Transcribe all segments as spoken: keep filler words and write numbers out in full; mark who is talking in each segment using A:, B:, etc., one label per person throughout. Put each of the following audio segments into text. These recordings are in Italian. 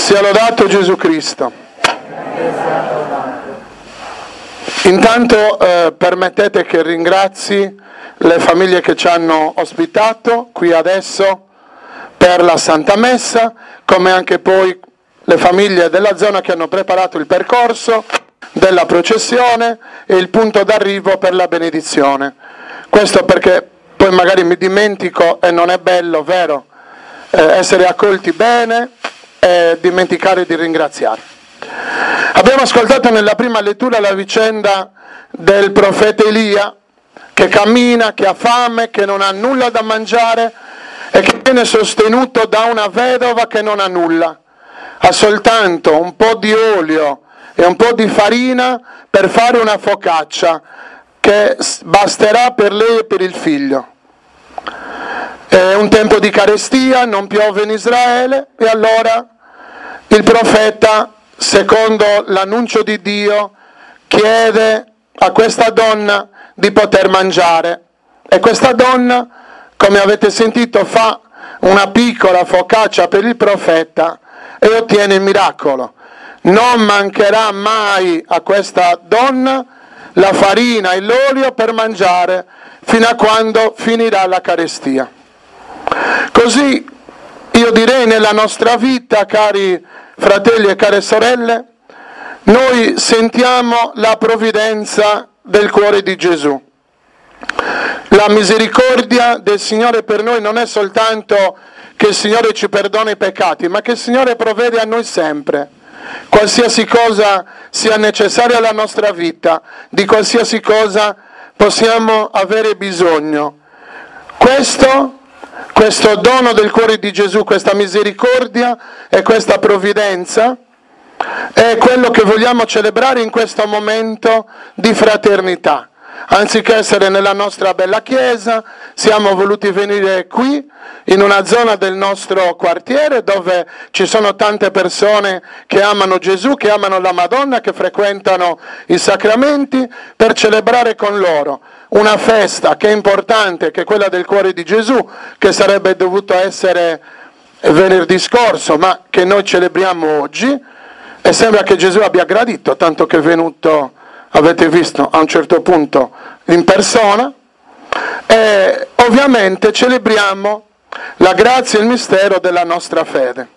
A: Sia lodato Gesù Cristo. Intanto eh, permettete che ringrazi le famiglie che ci hanno ospitato qui adesso per la Santa Messa, come anche poi le famiglie della zona che hanno preparato il percorso della processione e il punto d'arrivo per la benedizione. Questo perché poi magari mi dimentico e non è bello, vero? Eh, essere accolti bene e dimenticare di ringraziare. Abbiamo ascoltato nella prima lettura la vicenda del profeta Elia che cammina, che ha fame, che non ha nulla da mangiare e che viene sostenuto da una vedova che non ha nulla. Ha soltanto un po' di olio e un po' di farina per fare una focaccia che basterà per lei e per il figlio. È un tempo di carestia, non piove in Israele e allora il profeta, secondo l'annuncio di Dio, chiede a questa donna di poter mangiare e questa donna, come avete sentito, fa una piccola focaccia per il profeta e ottiene il miracolo. Non mancherà mai a questa donna la farina e l'olio per mangiare fino a quando finirà la carestia. Così io direi nella nostra vita, cari fratelli e care sorelle, noi sentiamo la provvidenza del cuore di Gesù. La misericordia del Signore per noi non è soltanto che il Signore ci perdona i peccati, ma che il Signore provvede a noi sempre. Qualsiasi cosa sia necessaria alla nostra vita, di qualsiasi cosa possiamo avere bisogno. Questo Questo dono del cuore di Gesù, questa misericordia e questa provvidenza è quello che vogliamo celebrare in questo momento di fraternità. Anziché essere nella nostra bella chiesa, siamo voluti venire qui, in una zona del nostro quartiere dove ci sono tante persone che amano Gesù, che amano la Madonna, che frequentano i sacramenti, per celebrare con loro una festa che è importante, che è quella del cuore di Gesù, che sarebbe dovuto essere venerdì scorso, ma che noi celebriamo oggi, e sembra che Gesù abbia gradito, tanto che è venuto, avete visto, a un certo punto in persona, e ovviamente celebriamo la grazia e il mistero della nostra fede.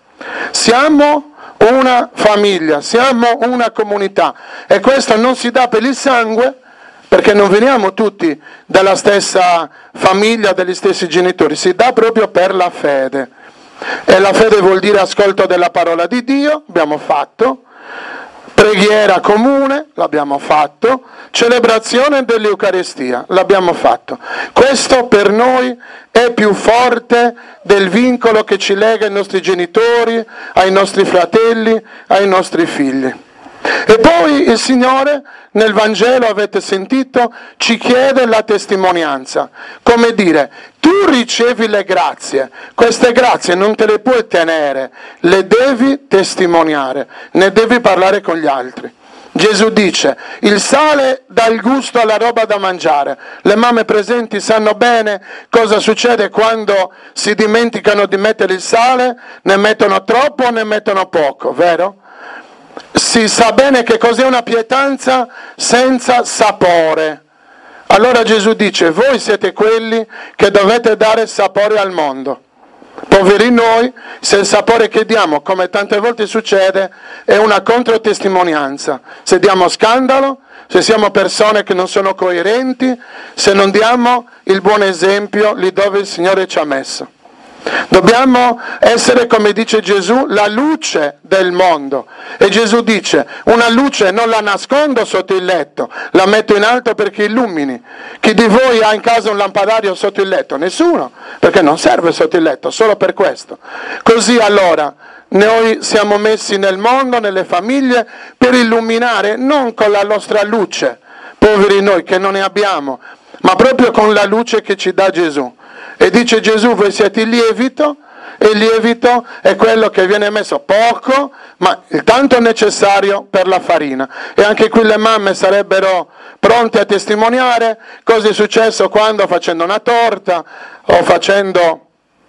A: Siamo una famiglia, siamo una comunità, e questo non si dà per il sangue, perché non veniamo tutti dalla stessa famiglia, dagli stessi genitori, si dà proprio per la fede. E la fede vuol dire ascolto della parola di Dio, abbiamo fatto, preghiera comune, l'abbiamo fatto, celebrazione dell'Eucaristia, l'abbiamo fatto. Questo per noi è più forte del vincolo che ci lega ai nostri genitori, ai nostri fratelli, ai nostri figli. E poi il Signore, nel Vangelo avete sentito, ci chiede la testimonianza, come dire, tu ricevi le grazie, queste grazie non te le puoi tenere, le devi testimoniare, ne devi parlare con gli altri. Gesù dice, il sale dà il gusto alla roba da mangiare. Le mamme presenti sanno bene cosa succede quando si dimenticano di mettere il sale, ne mettono troppo o ne mettono poco, vero? Si sa bene che cos'è una pietanza senza sapore. Allora Gesù dice, voi siete quelli che dovete dare sapore al mondo. Poveri noi, se il sapore che diamo, come tante volte succede, è una controtestimonianza. Se diamo scandalo, se siamo persone che non sono coerenti, se non diamo il buon esempio lì dove il Signore ci ha messo. Dobbiamo essere, come dice Gesù, la luce del mondo. E Gesù dice, una luce non la nascondo sotto il letto, la metto in alto perché illumini. Chi di voi ha in casa un lampadario sotto il letto? Nessuno, perché non serve sotto il letto, solo per questo. Così allora noi siamo messi nel mondo, nelle famiglie, per illuminare, non con la nostra luce, poveri noi che non ne abbiamo, ma proprio con la luce che ci dà Gesù. E dice Gesù, voi siete il lievito, e il lievito è quello che viene messo poco, ma il tanto necessario per la farina. E anche qui le mamme sarebbero pronte a testimoniare cosa è successo quando, facendo una torta o facendo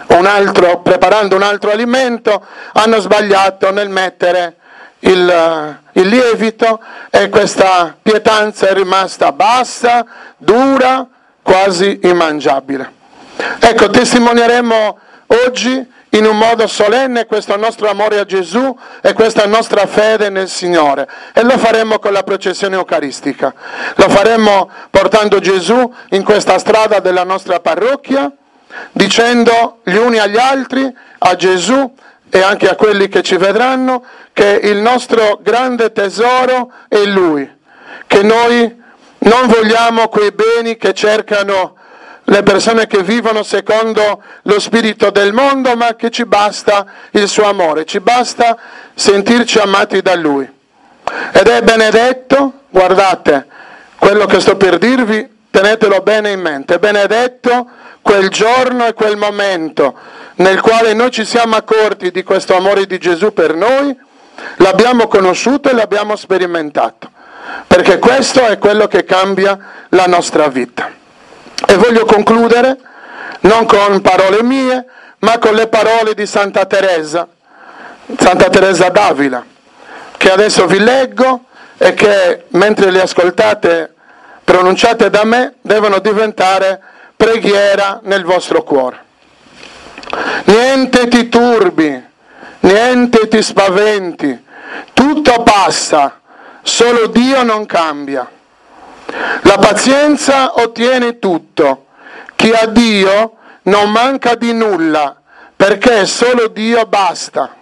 A: un altro, preparando un altro alimento, hanno sbagliato nel mettere il, il lievito e questa pietanza è rimasta bassa, dura, quasi immangiabile. Ecco, testimonieremo oggi in un modo solenne questo nostro amore a Gesù e questa nostra fede nel Signore, e lo faremo con la processione eucaristica. Lo faremo portando Gesù in questa strada della nostra parrocchia, dicendo gli uni agli altri, a Gesù e anche a quelli che ci vedranno, che il nostro grande tesoro è Lui, che noi non vogliamo quei beni che cercano le persone che vivono secondo lo spirito del mondo, ma che ci basta il suo amore, ci basta sentirci amati da Lui. Ed è benedetto, guardate, quello che sto per dirvi, tenetelo bene in mente, è benedetto quel giorno e quel momento nel quale noi ci siamo accorti di questo amore di Gesù per noi, l'abbiamo conosciuto e l'abbiamo sperimentato, perché questo è quello che cambia la nostra vita. E voglio concludere non con parole mie, ma con le parole di Santa Teresa, Santa Teresa d'Avila, che adesso vi leggo e che mentre le ascoltate pronunciate da me devono diventare preghiera nel vostro cuore. Niente ti turbi, niente ti spaventi, tutto passa, solo Dio non cambia. La pazienza ottiene tutto, chi ha Dio non manca di nulla, perché solo Dio basta.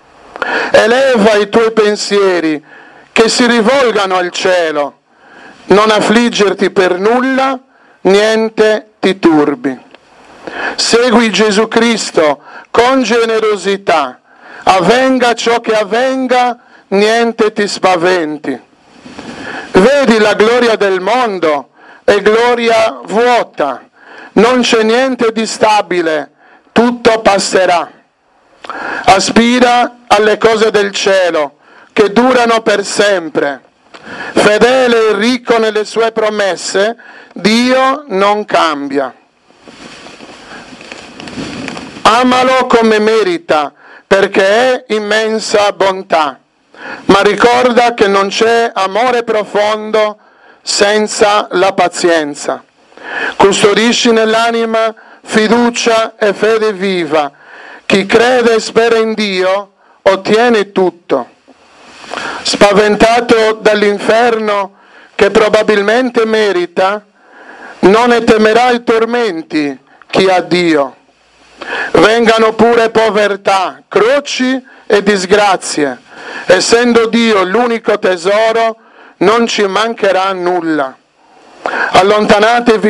A: Eleva i tuoi pensieri, che si rivolgano al cielo, non affliggerti per nulla, niente ti turbi. Segui Gesù Cristo con generosità, avvenga ciò che avvenga, niente ti spaventi. Vedi la gloria del mondo, è gloria vuota, non c'è niente di stabile, tutto passerà. Aspira alle cose del cielo, che durano per sempre. Fedele e ricco nelle sue promesse, Dio non cambia. Amalo come merita, perché è immensa bontà. Ma ricorda che non c'è amore profondo senza la pazienza. Custodisci nell'anima fiducia e fede viva. Chi crede e spera in Dio ottiene tutto. Spaventato dall'inferno che probabilmente merita, non ne temerà i tormenti chi ha Dio. Vengano pure povertà, croci e disgrazie. Essendo Dio l'unico tesoro, non ci mancherà nulla. Allontanatevi